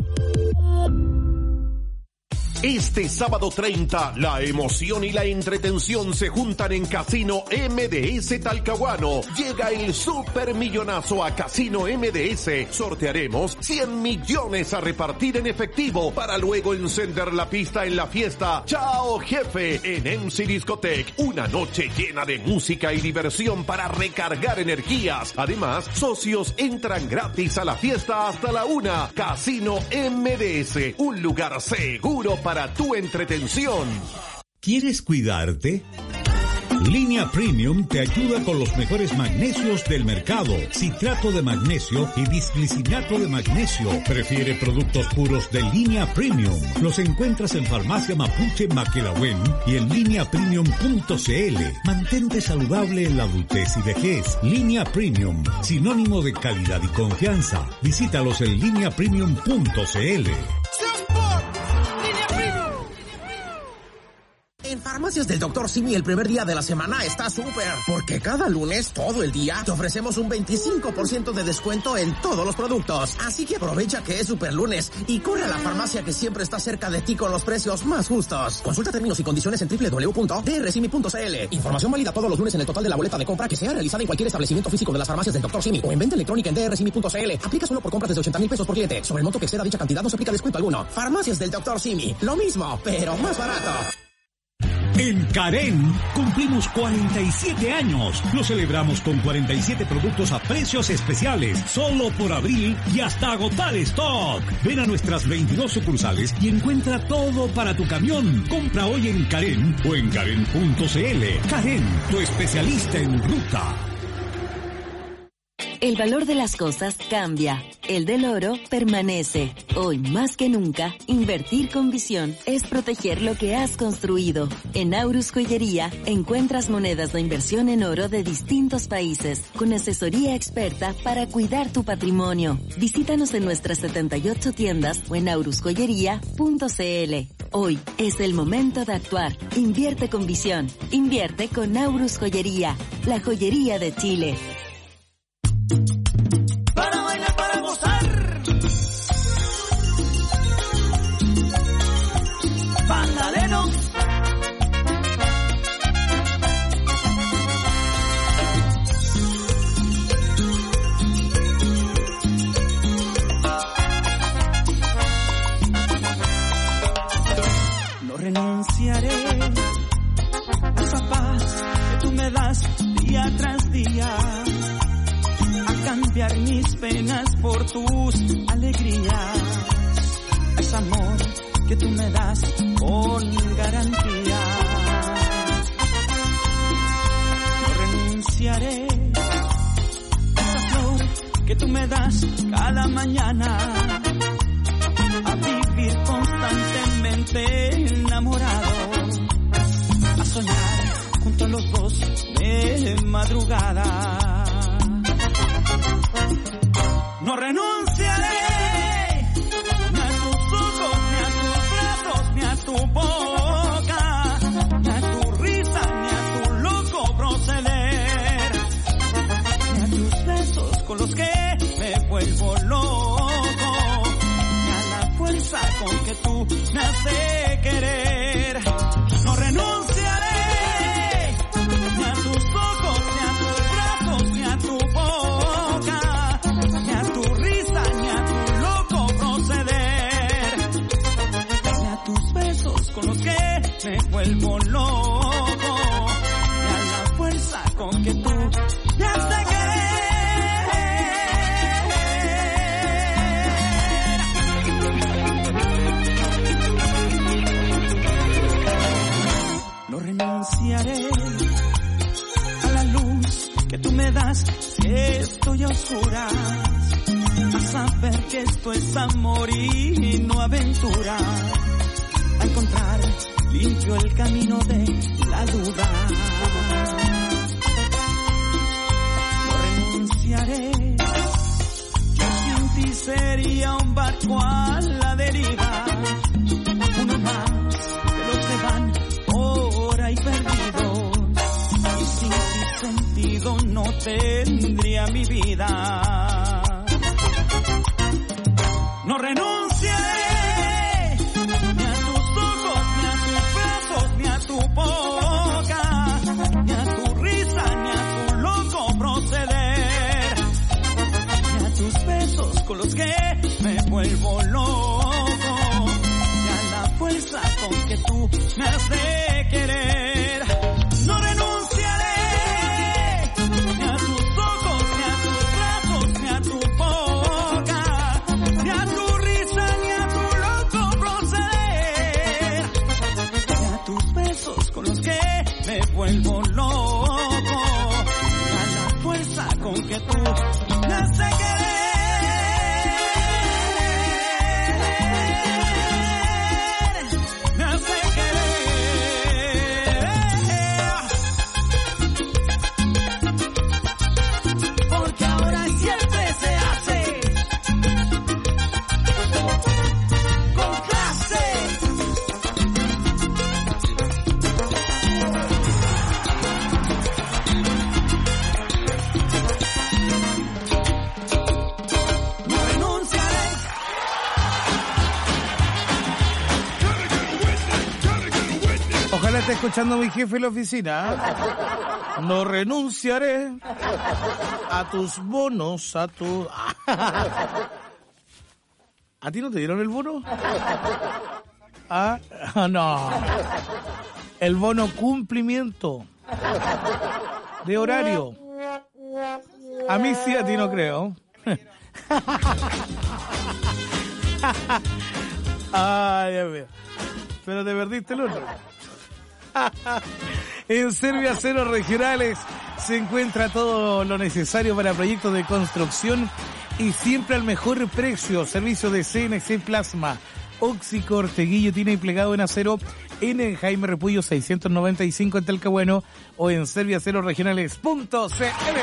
Este sábado treinta, la emoción y la entretención se juntan en Casino M D S Talcahuano. Llega el supermillonazo a Casino M D S. Sortearemos cien millones a repartir en efectivo para luego encender la pista en la fiesta Chao Jefe en M C Discotech. Una noche llena de música y diversión para recargar energías. Además, socios entran gratis a la fiesta hasta la una. Casino M D S, un lugar seguro para para tu entretención. ¿Quieres cuidarte? Línea Premium te ayuda con los mejores magnesios del mercado. Citrato de magnesio y bisglicinato de magnesio. Prefiere productos puros de Línea Premium. Los encuentras en Farmacia Mapuche Maquelahuen y en línea premium punto c l. Mantente saludable en la adultez y vejez. Línea Premium, sinónimo de calidad y confianza. Visítalos en línea premium punto c l. En Farmacias del doctor Simi el primer día de la semana está súper, porque cada lunes, todo el día, te ofrecemos un veinticinco por ciento de descuento en todos los productos. Así que aprovecha que es super lunes y corre a la farmacia que siempre está cerca de ti con los precios más justos. Consulta términos y condiciones en doble u doble u doble u punto d r simi punto c l. Información válida todos los lunes en el total de la boleta de compra que sea realizada en cualquier establecimiento físico de las Farmacias del doctor Simi o en venta electrónica en d r simi punto c l. Aplica solo por compras desde ochenta mil pesos por cliente. Sobre el monto que exceda dicha cantidad no se aplica descuento alguno. Farmacias del doctor Simi. Lo mismo, pero más barato. En Karen cumplimos cuarenta y siete años. Lo celebramos con cuarenta y siete productos a precios especiales, solo por abril y hasta agotar stock. Ven a nuestras veintidós sucursales y encuentra todo para tu camión. Compra hoy en Karen o en karen punto c l. Karen, tu especialista en ruta. El valor de las cosas cambia. El del oro permanece. Hoy más que nunca, invertir con visión es proteger lo que has construido. En Aurus Joyería encuentras monedas de inversión en oro de distintos países, con asesoría experta para cuidar tu patrimonio. Visítanos en nuestras setenta y ocho tiendas o en aurus joyería punto c l. Hoy es el momento de actuar. Invierte con visión. Invierte con Aurus Joyería, la joyería de Chile. Para bailar, para gozar. Bandalero. No renunciaré a esa paz que tú me das día tras día. Cambiar mis penas por tus alegrías. Es amor que tú me das con garantía. No renunciaré a esa flor que tú me das cada mañana. A vivir constantemente enamorado. A soñar junto a los dos de madrugada. No renunciaré ni a tus ojos, ni a tus brazos, ni a tu boca, ni a tu risa, ni a tu loco proceder, ni a tus besos con los que me vuelvo loco, ni a la fuerza con que tú me haces querer. No renunciaré ni a tus ojos, ni a tus brazos, ni a tu boca, con los que me vuelvo loco, con que tú me has de No renunciaré a la luz que tú me das si estoy a oscuras, a saber que esto es amor y no aventura, a encontrar limpio el camino de la duda. No renunciaré, yo sin ti sería un barco a la deriva, uno más de los que van por ahí perdidos, y sin tu sentido no tendría mi vida. No renunciaré ni a tus ojos, ni a tus brazos, ni a tu boca, ni a tu risa, ni a tu loco proceder, ni a tus besos con los que me vuelvo loco, ni a la fuerza con que tú me has de querer. No renunciaré ni a tus ojos, ni a tus brazos, ni a tu boca, ni a tu risa, ni a tu loco proceder, ni a tus besos con los que me vuelvo loco, ni a la fuerza con que tú me has de querer. Me has de querer. Porque ahora siempre se hace con clase. No renunciaré. Ojalá esté escuchando a mi jefe en la oficina. ¿eh? No renunciaré a tus bonos, a tu... ¿A ti no te dieron el bono? Ah, no. El bono cumplimiento de horario. A mí sí, a ti no creo. Ay, Dios mío. Pero te perdiste el otro. En Servio Aceros Regionales se encuentra todo lo necesario para proyectos de construcción y siempre al mejor precio. Servicio de C N C Plasma, Oxicor, Guillotina y plegado en acero en el Jaime Repullo seiscientos noventa y cinco en Talcahuano o en serviaceroregionales punto c l.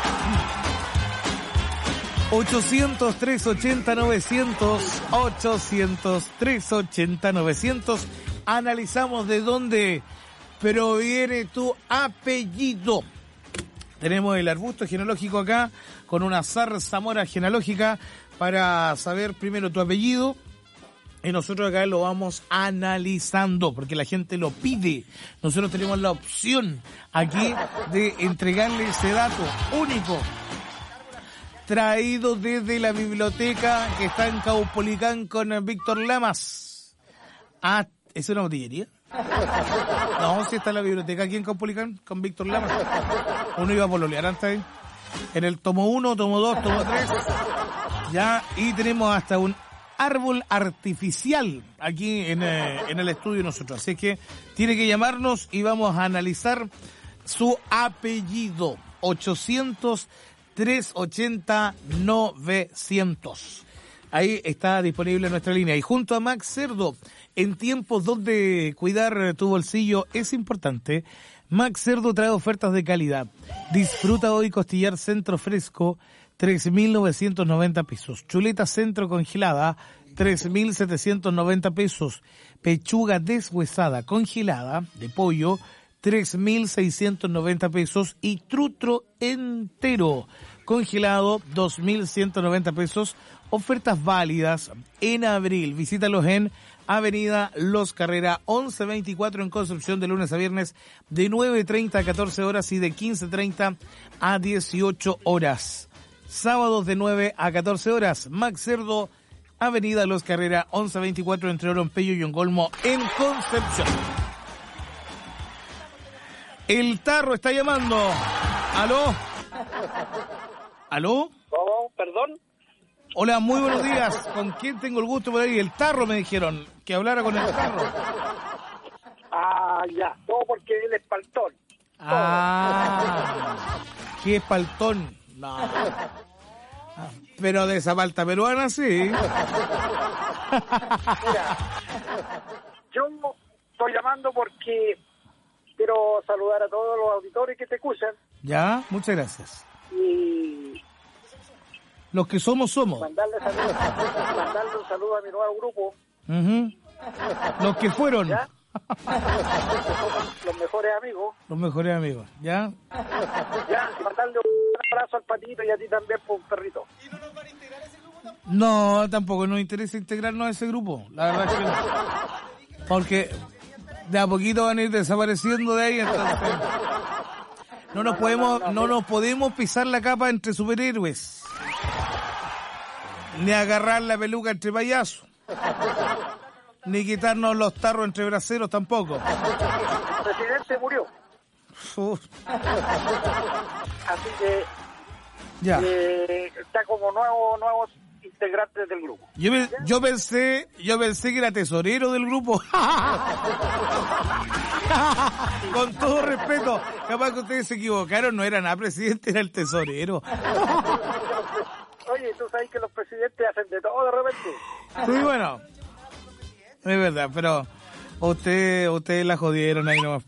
ochocientos, trescientos ochenta, novecientos, ochocientos, trescientos ochenta, novecientos. Analizamos de dónde proviene tu apellido. Tenemos el arbusto genealógico acá con una zarzamora genealógica para saber primero tu apellido y nosotros acá lo vamos analizando porque la gente lo pide. Nosotros tenemos la opción aquí de entregarle ese dato único traído desde la biblioteca que está en Caupolicán con Víctor Lamas. Ah, ¿es una botillería? No, sí está en la biblioteca aquí en Caupolicán con Víctor Lamas. Uno iba a pololear antes ahí. En el tomo uno, tomo dos, tomo tres. Ya, y tenemos hasta un árbol artificial aquí en, eh, en el estudio nosotros. Así que tiene que llamarnos y vamos a analizar su apellido. ochocientos, trescientos ochenta, novecientos. Ahí está disponible nuestra línea. Y junto a Max Cerdo, en tiempos donde cuidar tu bolsillo es importante, Max Cerdo trae ofertas de calidad. Disfruta hoy costillar centro fresco, tres mil novecientos noventa pesos. Chuleta centro congelada, tres mil setecientos noventa pesos. Pechuga deshuesada congelada de pollo, tres mil seiscientos noventa pesos. Y trutro entero congelado, dos mil ciento noventa pesos. Ofertas válidas en abril. Visítalos en Avenida Los Carrera once veinticuatro en Concepción, de lunes a viernes de nueve treinta a catorce horas y de quince treinta a dieciocho horas. Sábados de nueve a catorce horas. Max Cerdo, Avenida Los Carrera once veinticuatro entre Orompeyo y Ongolmo en Concepción. El Tarro está llamando. ¿Aló? ¿Aló? ¿Cómo? ¿Perdón? Hola, muy buenos días. ¿Con quién tengo el gusto por ahí? El Tarro me dijeron, que hablara con el Tarro. Ah, ya. No, porque él es paltón. Ah, ¿qué es paltón? No. Pero de esa palta peruana, sí. Mira, yo estoy llamando porque quiero saludar a todos los auditores que te escuchan. Ya, muchas gracias. Y los que somos, somos. Mandarle, saludos, mandarle un saludo a mi nuevo grupo. Uh-huh. Los que fueron. ¿Ya? Los mejores amigos. Los mejores amigos, ¿ya? Ya, y mandarle un abrazo al patito y a ti también por un perrito. No, tampoco nos interesa integrarnos a ese grupo, la verdad es que no. Porque de a poquito van a ir desapareciendo de ahí, entonces no nos podemos, no nos podemos pisar la capa entre superhéroes, ni agarrar la peluca entre payasos, ni quitarnos los tarros entre braceros tampoco. El presidente murió. Uf. Así que ya. Eh, está como nuevo, nuevos integrantes del grupo. Yo, me, yo pensé, yo pensé que era tesorero del grupo. Con todo respeto, capaz que ustedes se equivocaron, no era nada presidente, era el tesorero. Oye, tú sabes que los presidentes hacen de todo de repente. Sí, bueno, es verdad, pero usted, ustedes la jodieron ahí nomás. Sí,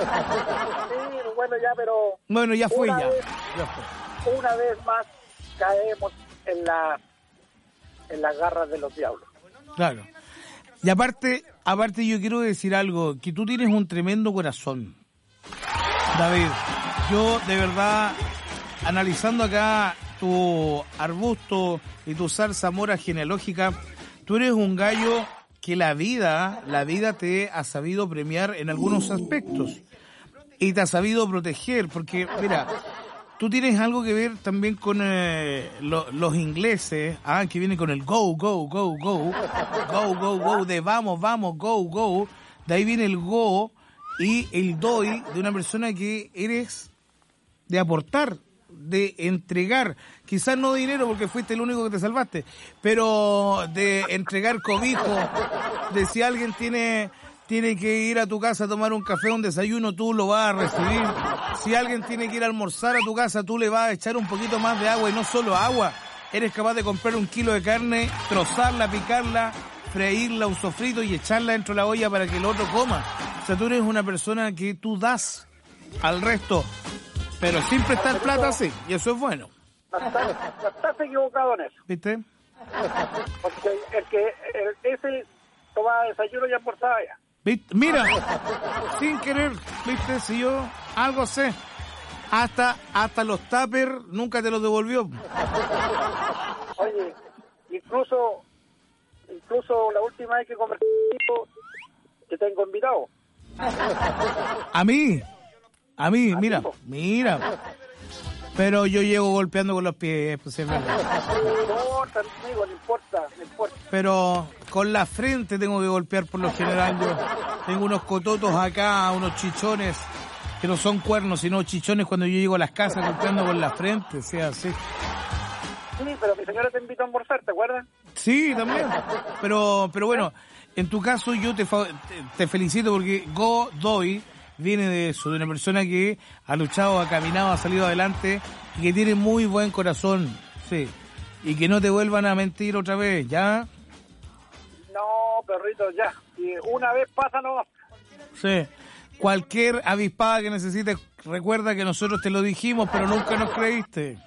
bueno, ya, pero... Bueno, ya fue, ya. Vez, ya fue. Una vez más caemos en la en las garras de los diablos. Claro. Y aparte, aparte yo quiero decir algo, que tú tienes un tremendo corazón, David. Yo, de verdad, analizando acá tu arbusto y tu zarzamora genealógica, tú eres un gallo que la vida, la vida te ha sabido premiar en algunos aspectos y te ha sabido proteger, porque, mira, tú tienes algo que ver también con eh, lo, los ingleses, ah, que vienen con el go, go, go, go, go, go, go, de vamos, vamos, go, go. De ahí viene el go y el doy de una persona que eres de aportar, de entregar, quizás no dinero porque fuiste el único que te salvaste, pero de entregar cobijo, de si alguien tiene... tiene que ir a tu casa a tomar un café, un desayuno, tú lo vas a recibir. Si alguien tiene que ir a almorzar a tu casa, tú le vas a echar un poquito más de agua, y no solo agua. Eres capaz de comprar un kilo de carne, trozarla, picarla, freírla, un sofrito y echarla dentro de la olla para que el otro coma. O sea, tú eres una persona que tú das al resto, pero sin prestar plata, sí, y eso es bueno. No estás, no estás equivocado en eso. ¿Viste? Porque el que el, ese tomaba desayuno y almorzaba ya. Mira, sin querer, viste, si yo algo sé, hasta hasta los tuppers nunca te los devolvió. Oye, incluso incluso la última vez que conversé te tengo invitado. A mí, a mí, mira, mira. Pero yo llego golpeando con los pies, pues es verdad. No importa, amigo, no importa, no importa. Pero con la frente tengo que golpear por lo general yo. Tengo unos cototos acá, unos chichones, que no son cuernos, sino chichones cuando yo llego a las casas golpeando con la frente, o sea, así. Sí, pero mi señora te invitó a almorzar, ¿te acuerdas? Sí, también. Pero, pero bueno, en tu caso yo te, te, te felicito porque go, doy, viene de eso, de una persona que ha luchado, ha caminado, ha salido adelante y que tiene muy buen corazón, sí. Y que no te vuelvan a mentir otra vez, ¿ya? No, perrito, ya. Y una vez pasa, no. Sí. Cualquier avispada que necesites, recuerda que nosotros te lo dijimos, pero nunca nos creíste.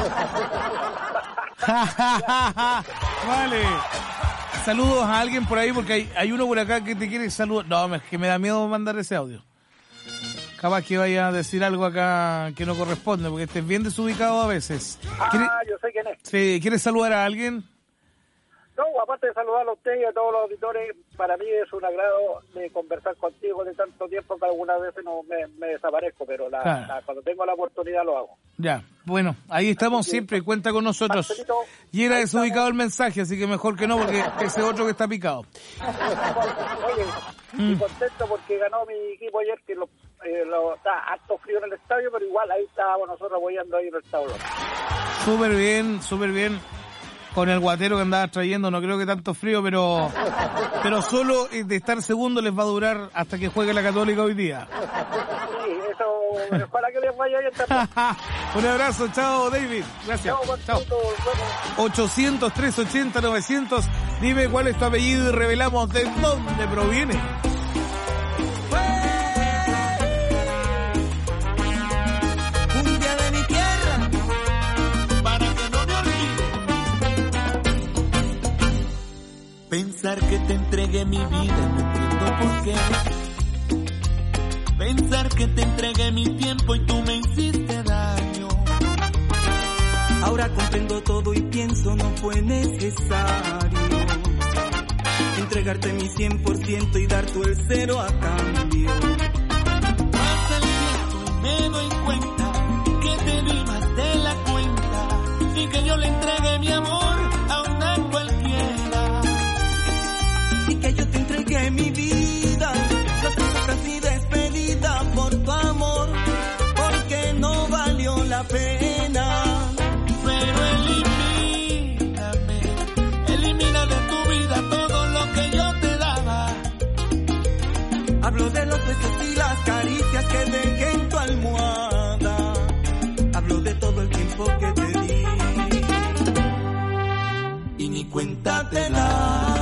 Vale. Saludos a alguien por ahí, porque hay, hay uno por acá que te quiere saludar. No, es que me da miedo mandar ese audio. Capaz que vaya a decir algo acá que no corresponde, porque estés bien desubicado a veces. Ah, yo sé quién es. Sí, ¿quieres saludar a alguien? No, aparte de saludarlo a usted y a todos los auditores, para mí es un agrado de conversar contigo de tanto tiempo que algunas veces no me, me desaparezco, pero la, claro. la, cuando tengo la oportunidad lo hago. Ya, bueno, ahí estamos siempre, cuenta con nosotros. Marcelito, y era desubicado el mensaje, así que mejor que no, porque ese otro que está picado. Oye, mm. y contento porque ganó mi equipo ayer, que lo, eh, lo, está harto frío en el estadio, pero igual ahí estábamos nosotros apoyando ahí en el tablón. Súper bien, súper bien. Con el guatero que andaba trayendo, no creo que tanto frío, pero pero solo de estar segundo les va a durar hasta que juegue la Católica hoy día. Sí, eso, para que les vaya bien también. Un abrazo, chao David, gracias. Chao. ochocientos, trescientos ochenta, novecientos, dime cuál es tu apellido y revelamos de dónde proviene. Pensar que te entregué mi vida, no entiendo por qué. Pensar que te entregué mi tiempo y tú me hiciste daño. Ahora comprendo todo y pienso no fue necesario entregarte mi cien por ciento y dar tú el cero a cambio. Pasa el tiempo y me doy cuenta que te di más de la cuenta y que yo le entregué mi amor a una cualquiera. Que yo te entregué mi vida, la tengo casi despedida por tu amor, porque no valió la pena. Pero elimíname, elimina de tu vida todo lo que yo te daba. Hablo de los besos y las caricias que dejé en tu almohada. Hablo de todo el tiempo que te di y ni cuenta te da.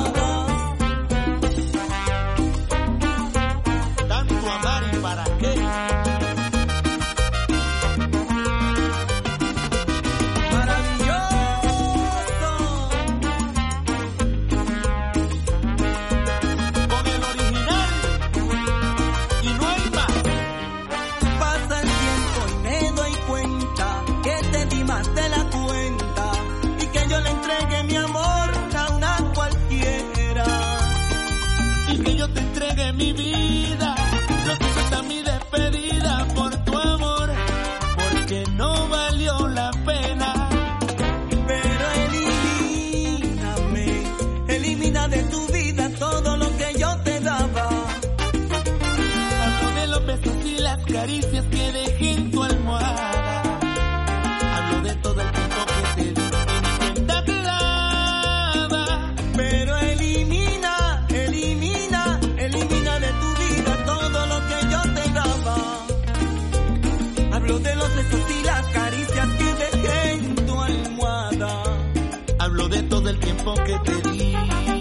Mi vida, lo que cuesta mi despedida por tu amor, porque no valió la pena. Pero elimíname, elimina de tu vida todo lo que yo te daba. Hablo de los besos y las caricias que dejé en tu almohada. Hablo de todo el tiempo que te di y ni cuenta te daba. Pero elimina, elimina, elimina de tu vida todo lo que yo te daba. Hablo de los besos y las caricias que dejé en tu almohada. Hablo de todo el tiempo que te di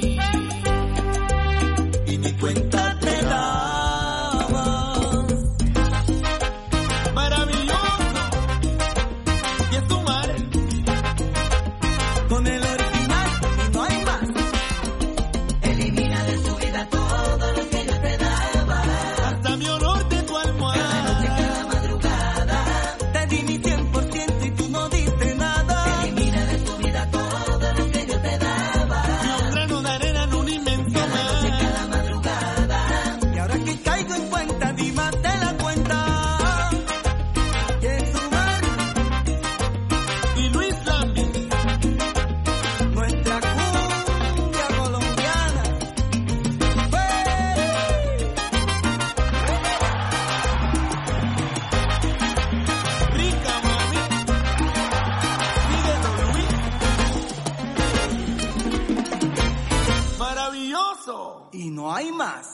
y ni cuenta te daba. Maravilloso, y es tu madre con el original y no hay más. Elimina de tu vida todo lo que yo te daba. Hasta mi honor de tu almohada. Cada noche, cada madrugada. Te di mi cien por ciento y tú no diste nada. Elimina de tu vida todo lo que yo te daba. Y un grano de arena en un inmenso mar. Cada noche, cada madrugada. Y ahora que caigo en cuenta, di más de la cuenta. Y es tu mar. Y Luis Lambi. Nuestra cumbia colombiana. Rica mami, síguelo Luis. Maravilloso. Y no hay más.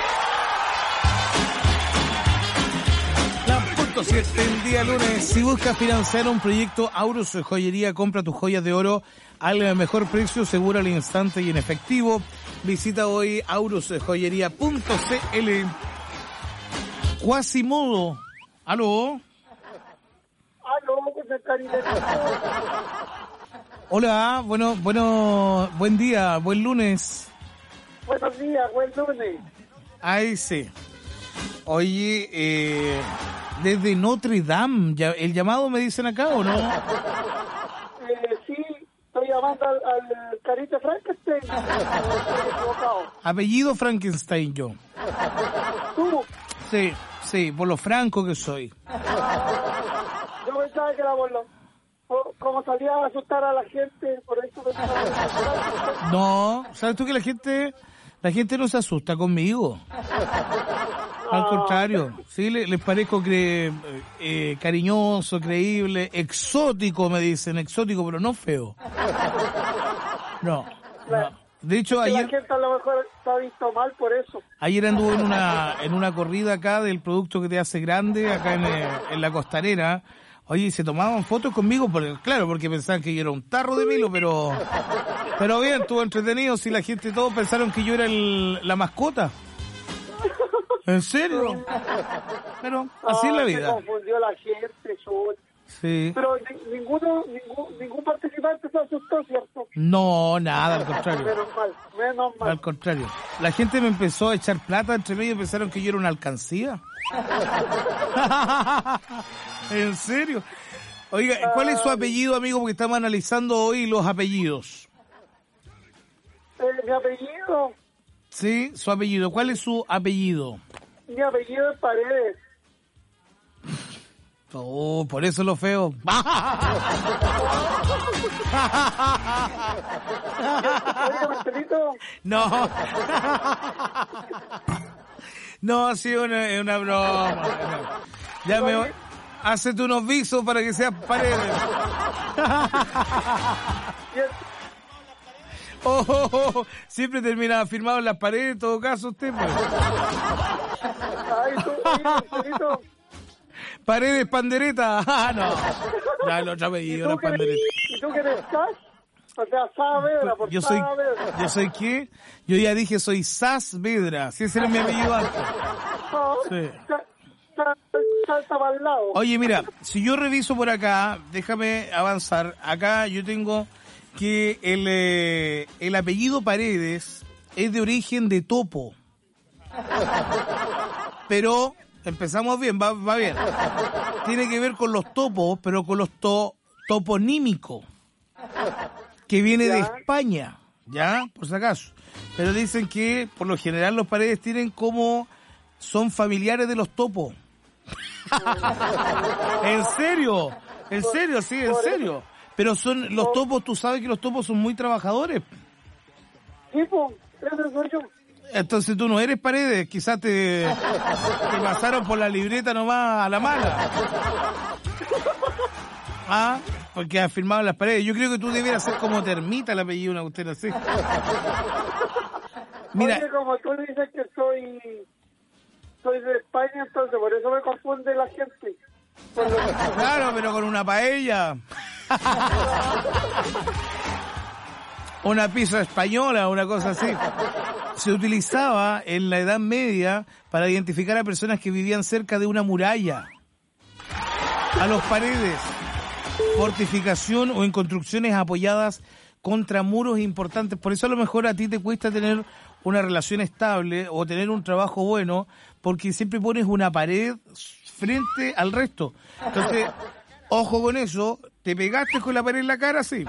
La punto siete el día lunes. Si buscas financiar un proyecto, Aurus Joyería, compra tus joyas de oro al mejor precio, seguro al instante y en efectivo. Visita hoy aurus joyería punto c l. Quasimodo. ¿Aló? Aló, que se cariño. Hola, bueno, bueno, buen día, buen lunes. Buenos días, buen lunes. Ay, sí. Oye, eh, desde Notre Dame, ya- ¿el llamado me dicen acá o no? Eh, sí, estoy llamando al, al Carita Frankenstein. Estoy equivocado. Apellido Frankenstein yo. ¿Tú? Sí, sí, por lo franco que soy. Yo pensaba que era por lo... por- como salía a asustar a la gente, por eso pensaba... No, ¿sabes tú que la gente La gente no se asusta conmigo. Al contrario, sí, les, les parezco cre, eh, cariñoso, creíble, exótico, me dicen, exótico, pero no feo. No, no. De hecho, ayer... La gente a lo mejor está visto mal por eso. Ayer anduve en una en una corrida acá del producto que te hace grande, acá en, eh, en la costanera. Oye, se tomaban fotos conmigo, porque, claro, porque pensaban que yo era un tarro de Milo, pero... Pero bien, estuvo entretenido, si la gente, todos pensaron que yo era el, la mascota. ¿En serio? Pero así es la vida. Se confundió la gente, yo... Sí. Pero ni- ninguno, ningún, ningún participante se asustó, ¿cierto? No, nada, al contrario. Menos mal, menos mal. Al contrario. La gente me empezó a echar plata entre medio y pensaron que yo era una alcancía. ¿En serio? Oiga, ¿cuál es su apellido, amigo? Porque estamos analizando hoy los apellidos. Eh, mi apellido, Sí, su apellido. ¿Cuál es su apellido? mi apellido es Paredes. Oh, por eso lo feo. Oye, Marcelito. No. No, sí, una, es una broma. Ya me voy. Hacete unos visos para que seas Paredes. Oh, oh, oh, siempre termina firmado en las paredes, en todo caso, usted, pues. Ay, tú, oye, Marcelito. Paredes, pandereta. Ah, no. Ya el otro apellido, no pandereta. ¿Y tú que eres Sash? O sea, Saavedra, por Yo soy, Saavedra. ¿yo soy qué? Yo ya dije, soy Saavedra. Si ese era mi apellido antes. Sí. Salta para el lado. Oye, mira, si yo reviso por acá, déjame avanzar. Acá yo tengo que el, eh, el apellido Paredes es de origen de topo. Pero empezamos bien, va, va bien. Tiene que ver con los topos, pero con los to, toponímicos, que viene de España, ¿ya? Por si acaso. Pero dicen que por lo general los Paredes tienen como... son familiares de los topos. ¿En serio? ¿En serio? Sí, en serio. Pero son los topos, tú sabes que los topos son muy trabajadores. Sí, pues, ese soy yo. Entonces tú no eres Paredes, quizás te, te pasaron por la libreta nomás a la mala. Ah, porque has firmado en las paredes. Yo creo que tú debieras ser como Termita el apellido, una cuestión así. Mira. Oye, como tú dices que soy... soy de España, entonces por eso me confunde la gente. Por lo que... Claro, pero con una paella. Una pizza española, una cosa así. Se utilizaba en la Edad Media para identificar a personas que vivían cerca de una muralla, a los Paredes, fortificación o en construcciones apoyadas contra muros importantes. Por eso a lo mejor a ti te cuesta tener una relación estable o tener un trabajo bueno, porque siempre pones una pared frente al resto. Entonces, ojo con eso, te pegaste con la pared en la cara, sí.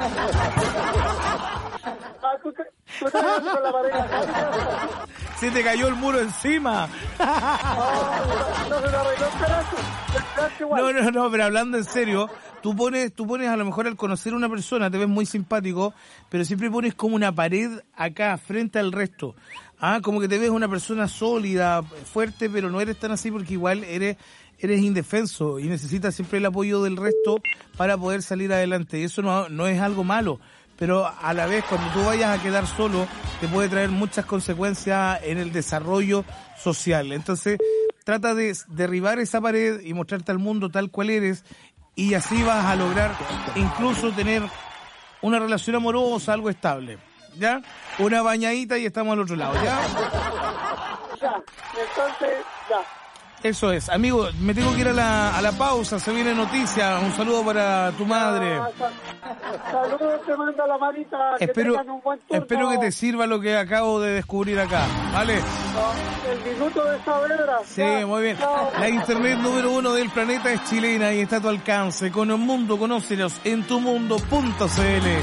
Ah, ¿tú te, tú te pegaste con la pared en la cara? Se te cayó el muro encima. No, se te arregló el pedazo. No, no, no, pero hablando en serio, tú pones, tú pones a lo mejor al conocer a una persona, te ves muy simpático, pero siempre pones como una pared acá, frente al resto. Ah, como que te ves una persona sólida, fuerte, pero no eres tan así porque igual eres, eres indefenso y necesitas siempre el apoyo del resto para poder salir adelante. Y eso no, no es algo malo, pero a la vez cuando tú vayas a quedar solo, te puede traer muchas consecuencias en el desarrollo social. Entonces, trata de derribar esa pared y mostrarte al mundo tal cual eres, y así vas a lograr incluso tener una relación amorosa, algo estable, ¿ya? Una bañadita y estamos al otro lado, ¿ya? Ya, entonces, ya. Eso es. Amigo, me tengo que ir a la, a la pausa, se viene noticia. Un saludo para tu madre. Ah, sal- saludos, te manda la manita. Que Espero, tengan un buen turno. espero que te sirva lo que acabo de descubrir acá, ¿vale? El minuto de Saavedra. Sí, Ya, muy bien. chao. La internet número uno del planeta es chilena y está a tu alcance. Con un mundo, conócenos en tumundo punto cl.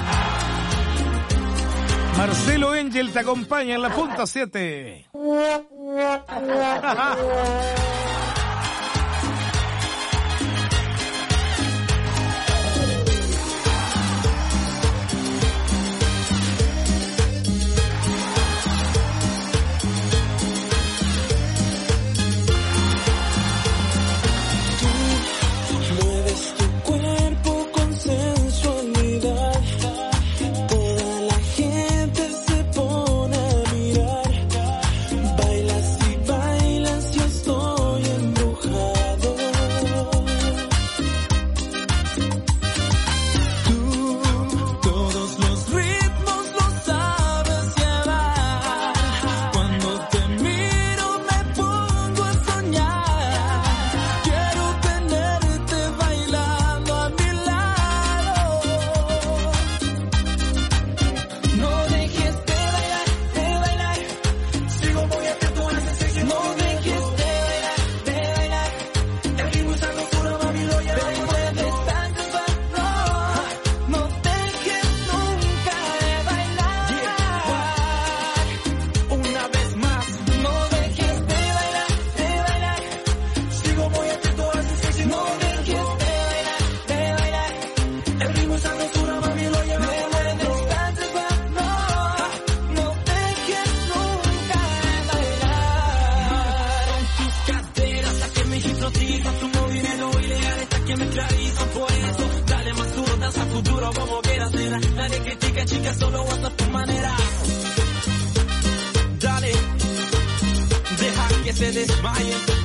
Marcelo Engel te acompaña en la punta siete. solo goza tu manera. Dale, deja que se desmayen.